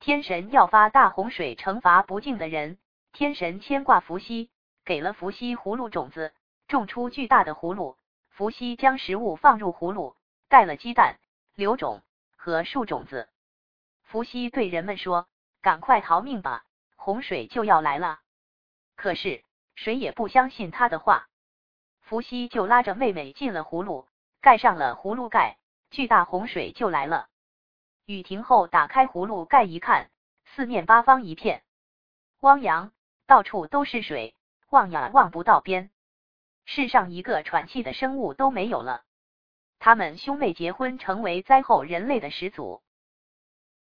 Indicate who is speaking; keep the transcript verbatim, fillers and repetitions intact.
Speaker 1: 天神要发大洪水惩罚不敬的人，天神牵挂伏羲，给了伏羲葫芦种子，种出巨大的葫芦。伏羲将食物放入葫芦，带了鸡蛋、榴种和树种子。伏羲对人们说：“赶快逃命吧，洪水就要来了。”可是谁也不相信他的话。伏羲就拉着妹妹进了葫芦，盖上了葫芦盖，巨大洪水就来了。雨停后，打开葫芦盖一看，四面八方一片汪洋，到处都是水，望呀望不到边。世上一个喘气的生物都没有了。他们兄妹结婚，成为灾后人类的始祖。